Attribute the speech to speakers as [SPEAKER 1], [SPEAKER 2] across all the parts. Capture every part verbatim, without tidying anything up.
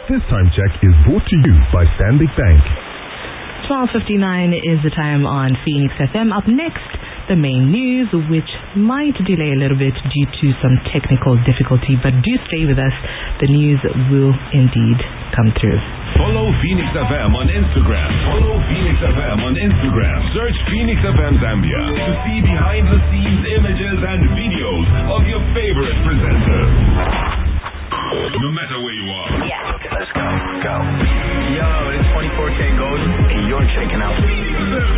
[SPEAKER 1] This time check is brought to you by Stanbic Bank.
[SPEAKER 2] twelve fifty-nine is the time on Phoenix F M. Up next, the main news, which might delay a little bit due to some technical difficulty, but do stay with us. The news will indeed come through.
[SPEAKER 3] Follow Phoenix F M on Instagram. Follow Phoenix F M on Instagram. Search Phoenix F M Zambia to see behind the scenes images and videos of your favorite presenters. No matter where you are.
[SPEAKER 4] Yeah. Let's go. Go.
[SPEAKER 5] Yo, it's twenty-four K Gold, and you're checking out Phoenix.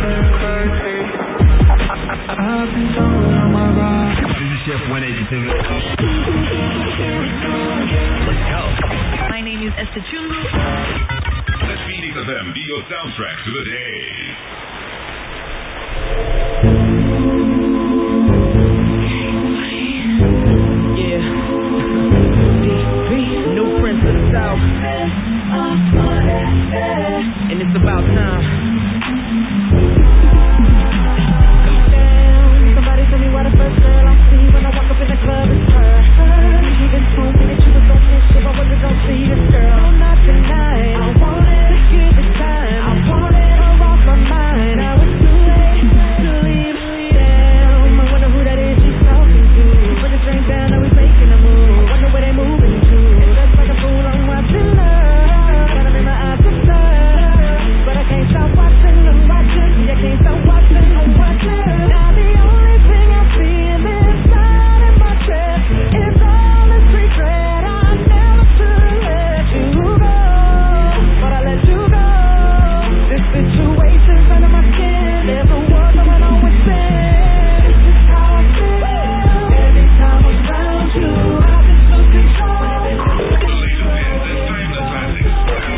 [SPEAKER 5] I've been going on my ride.
[SPEAKER 3] This is Chef one eighty-two.
[SPEAKER 4] Let's go.
[SPEAKER 2] My name is Esther Chungu.
[SPEAKER 3] Let Phoenix F M be your soundtrack to the day.
[SPEAKER 2] Yeah. New Prince of the South. And it's about time.
[SPEAKER 6] Somebody tell me why the first girl I see when I walk up in the club is her. She even told me that she was gon' miss if I wasn't gon' see this girl. No, not tonight. I wanted to give it time. I wanted her off my mind. Now it's too late to leave. Damn, I wonder who that is she's talking to. Put the drink down, now we making a move. Wonder where they moving to. Just like a fool, I'm watching her. Got 'em in my eyes to serve, but I can't stop watching. I'm watching. Yeah, can't stop watching. I'm watching. Now the only thing I feel inside in my chest is all this regret. I never should let you go, but I let you go. This situation's under my skin. There's a war going on within. This is how I feel every time I'm around you. I've been so controlled.
[SPEAKER 3] Ladies and gents, it's time the classics.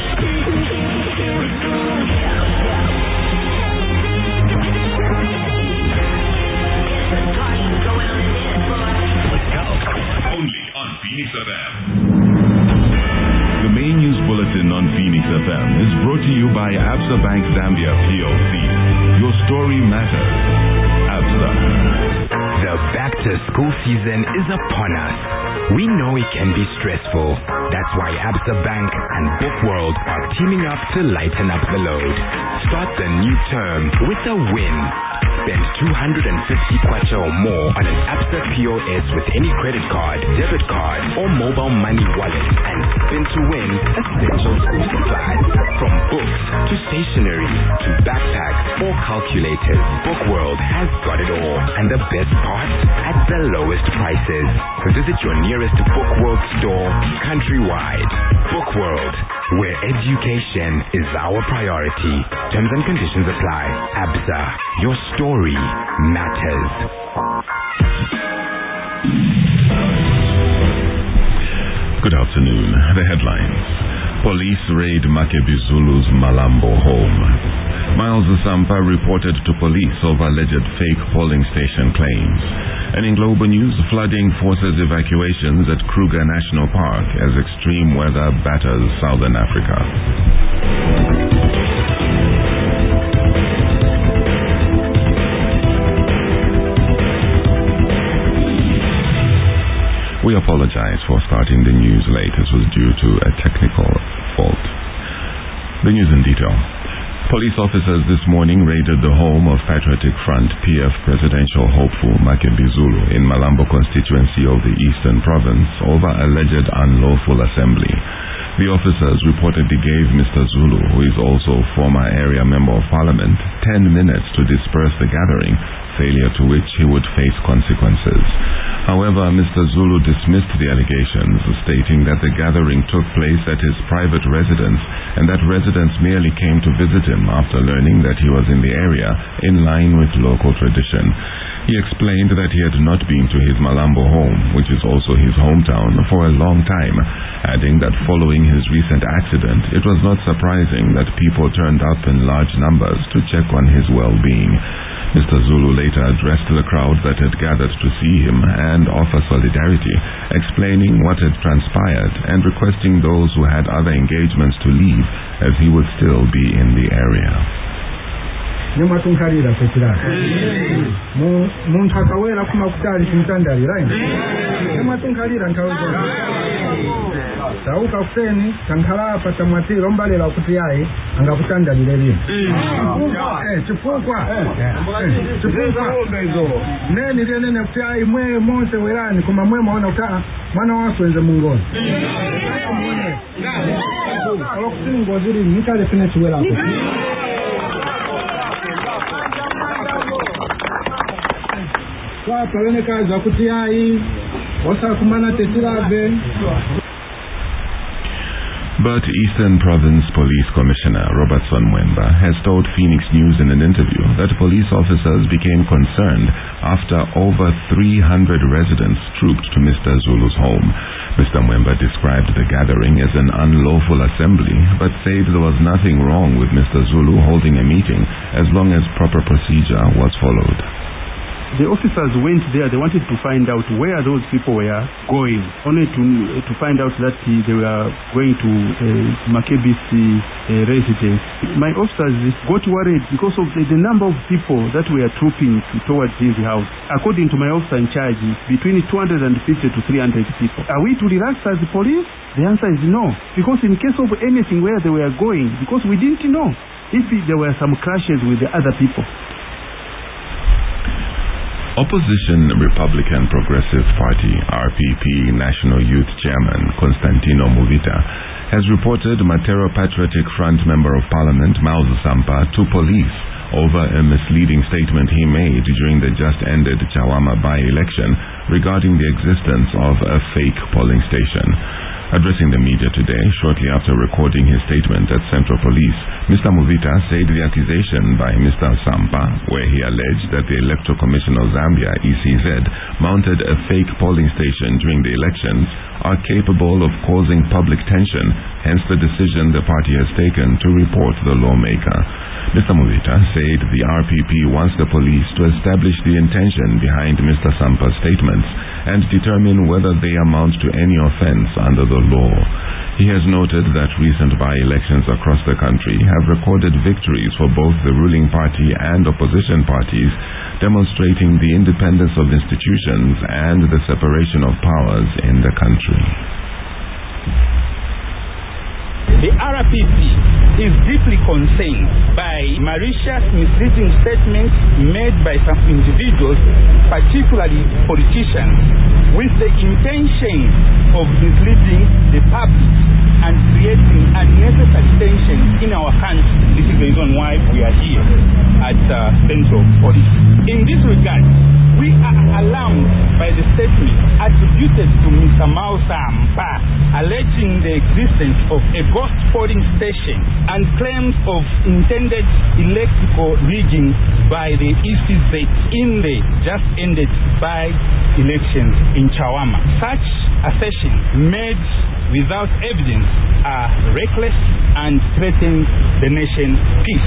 [SPEAKER 4] Let's go.
[SPEAKER 3] Only on Phoenix F M. The main news bulletin on Phoenix F M is brought to you by Absa Bank Zambia P L C. Your story matters. Absa.
[SPEAKER 7] The back-to-school season is upon us. We know it can be stressful. That's why Absa Bank and Bookworld are teaming up to lighten up the load. Start the new term with a win. Spend two hundred fifty kwacha or more on an Absa P O S with any credit card, debit card, or mobile money wallet and spin to win essential school supplies. From books to stationery to backpacks or calculators, Bookworld has got it all. And the best part, at the lowest prices. Visit your nearest Bookworld store countrywide. Bookworld, where education is our priority. Terms and conditions apply. Absa, your story matters.
[SPEAKER 3] Good afternoon. The headlines. Police raid Makebizulu's Malambo home. Miles Zampa reported to police over alleged fake polling station claims. And in global news, flooding forces evacuations at Kruger National Park as extreme weather batters southern Africa. We apologize for starting the news late. This was due to a technical fault. The news in detail. Police officers this morning raided the home of Patriotic Front P F presidential hopeful Makebizulu in Malambo constituency of the Eastern Province over alleged unlawful assembly. The officers reportedly gave Mister Zulu, who is also former area member of parliament, ten minutes to disperse the gathering, failure to which he would face consequences. However, Mister Zulu dismissed the allegations, stating that the gathering took place at his private residence and that residents merely came to visit him after learning that he was in the area in line with local tradition. He explained that he had not been to his Malambo home, which is also his hometown, for a long time, adding that following his recent accident, it was not surprising that people turned up in large numbers to check on his well-being. Mister Zulu later addressed the crowd that had gathered to see him and offer solidarity, explaining what had transpired and requesting those who had other engagements to leave, as he would still be in the area.
[SPEAKER 8] nemwatunkalira fekirani muntu akawera kumakutali kumtandali right nemwatunkalira ntawezona sauka kuseni tankhalapa tamwatira ombalera kuti yayi angakutandalire lino eh chifukwa chifukwa neni lyenene kuti yayi mwe monse werani koma mwe maona kuti mwana waswenze mungoni awakuti ngozi lini nikale fine chiwelako wapa wene kazi wakuti yayi wasakumana tetirave.
[SPEAKER 3] But Eastern Province Police Commissioner Robertson Mwemba has told Phoenix News in an interview that police officers became concerned after over three hundred residents trooped to Mister Zulu's home. Mister Mwemba described the gathering as an unlawful assembly, but said there was nothing wrong with Mister Zulu holding a meeting as long as proper procedure was followed.
[SPEAKER 9] The officers went there, they wanted to find out where those people were going, only to to find out that uh, they were going to uh, Makebi's uh, residence. My officers got worried because of the, the number of people that were trooping to, towards his house. According to my officer in charge, between two hundred fifty to three hundred people. Are we to relax as the police? The answer is no. Because in case of anything where they were going, because we didn't know if there were some clashes with the other people.
[SPEAKER 3] Opposition Republican Progressive Party R P P National Youth Chairman Constantino Movita has reported Matero Patriotic Front Member of Parliament Mauzo Sampa to police over a misleading statement he made during the just-ended Chawama by-election regarding the existence of a fake polling station. Addressing the media today, shortly after recording his statement at Central Police, Mister Movita said the accusation by Mister Sampa, where he alleged that the Electoral Commission of Zambia, E C Z, mounted a fake polling station during the elections, are capable of causing public tension, hence the decision the party has taken to report the lawmaker. Mister Movita said the R P P wants the police to establish the intention behind Mister Sampa's statements and determine whether they amount to any offense under the law. He has noted that recent by-elections across the country have recorded victories for both the ruling party and opposition parties, demonstrating the independence of institutions and the separation of powers in the country.
[SPEAKER 10] The R P P is deeply concerned by malicious, misleading statements made by some individuals, particularly politicians, with the intention of misleading the public and creating unnecessary tension in our country. This is the reason why we are here at uh, Central Police. In this regard, we are alarmed by the statement attributed to Mister Mauzo Sampa alleging the existence of a ghost polling station and claims of intended electrical rigging by the E C Z in the just ended by-elections in Chawama. Such assertions made without evidence are reckless and threaten the nation's peace.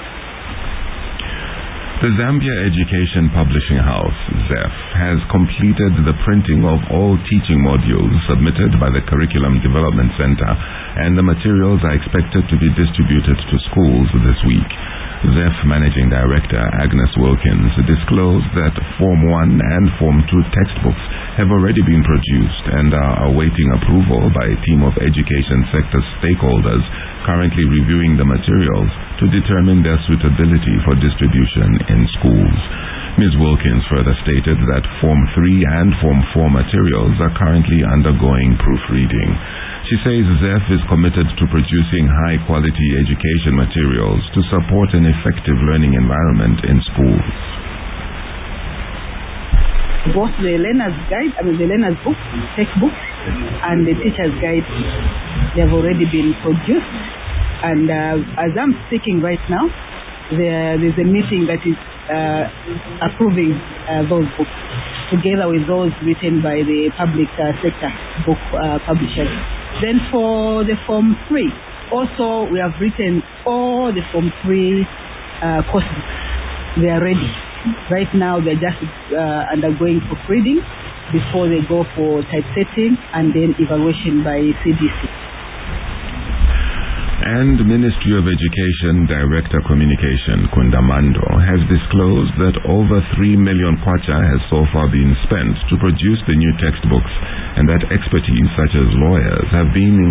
[SPEAKER 3] The Zambia Education Publishing House, Z E F, has completed the printing of all teaching modules submitted by the Curriculum Development Center, and the materials are expected to be distributed to schools this week. Z E F Managing Director Agnes Wilkins disclosed that Form one and Form two textbooks have already been produced and are awaiting approval by a team of education sector stakeholders currently reviewing the materials to determine their suitability for distribution in schools. Miz Wilkins further stated that Form three and Form four materials are currently undergoing proofreading. She says Z E F is committed to producing high-quality education materials to support an effective learning environment in schools.
[SPEAKER 11] Both the learner's guide, I mean the learner's book, textbook, and the teacher's guide, they have already been produced. And uh, as I'm speaking right now, there is a meeting that is uh, approving uh, those books, together with those written by the public uh, sector book uh, publishers. Then for the Form three, also we have written all the Form three uh, courses. They are ready. Right now they're just uh, undergoing proofreading before they go for typesetting and then evaluation by C D C.
[SPEAKER 3] And Ministry of Education Director Communication Kundamando has disclosed that over three million kwacha has so far been spent to produce the new textbooks, and that expertise such as lawyers have been